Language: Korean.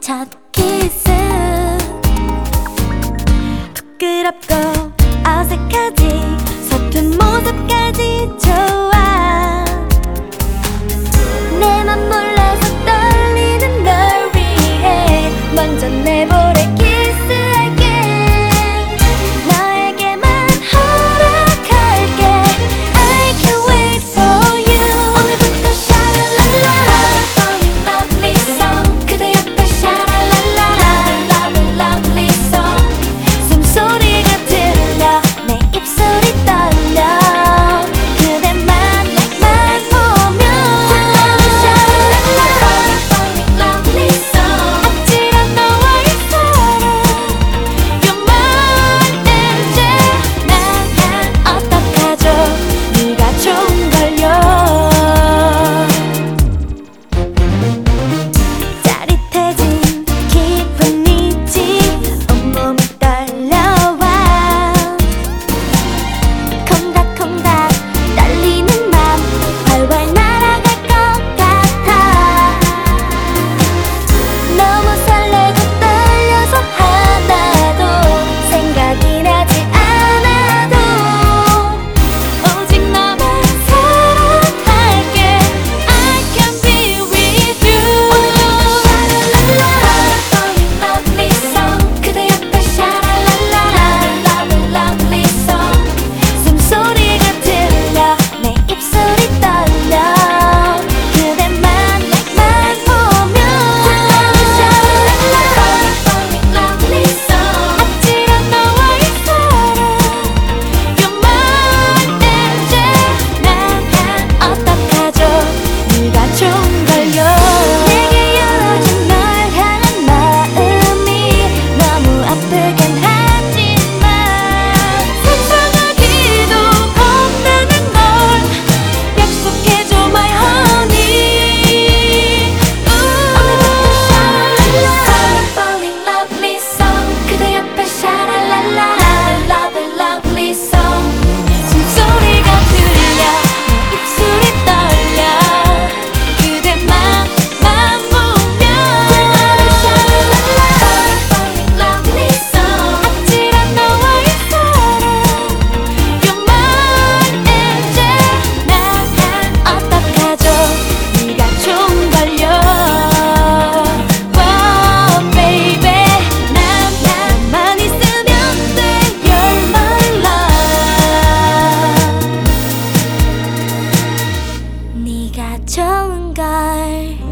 첫 키스 부끄럽고 어색하지 서툰 모습까지 좋아 내 맘 몰라서 떨리는 널 위해 먼저 내볼에 키스할게 너에게만 허락할게 I can't wait for you 오늘부터 샤랄랄라 Lovely lovely song 그대 옆에 샤랄랄라 Lovely lovely song 숨소리가 들려 내 입술이 떨려 그대만 내만 보면 샤랄랄라 Lovely lovely song 아찔한 너와의 사랑 You're mine 이제 난 어떡하죠 네가 좋은걸요 짜릿해진 기분이지 온몸이 떨려와 콩닥콩닥 떨리는 맘 활활 날아갈 것 같아 너무 설레고 떨려서 하나도 생각이 나지 않아도 오직 너만 사랑할게 I can be with you 샤랄랄라 Lovely lovely song 그대 옆에 샤랄랄라 Lovely lovely song 숨소리가 들려 내 입술이 떨려 그대만 내만 보면 샤랄랄라 Lovely lovely song 아찔한 너와의 사랑 You're mine 이제 난 어떡하죠 네가 좋은걸요 내게 열어준 널 향한 마음이 너무 아프긴 하지만 상상하기도 겁나는 걸 약속해줘 my honey 오늘부터 샤랄랄라 Falling lovely song 그대 옆에 샤랄랄라 Lovely lovely song 숨소리가 들려 내 입술이 떨려 그대만 보면 샤랄랄라 Falling lovely song 아찔한 너와의 사랑 You're mine 이제 난 어떡하죠 네가 좋은걸요 Wow baby 나만 있으면 돼 You're my love 네가 좋은걸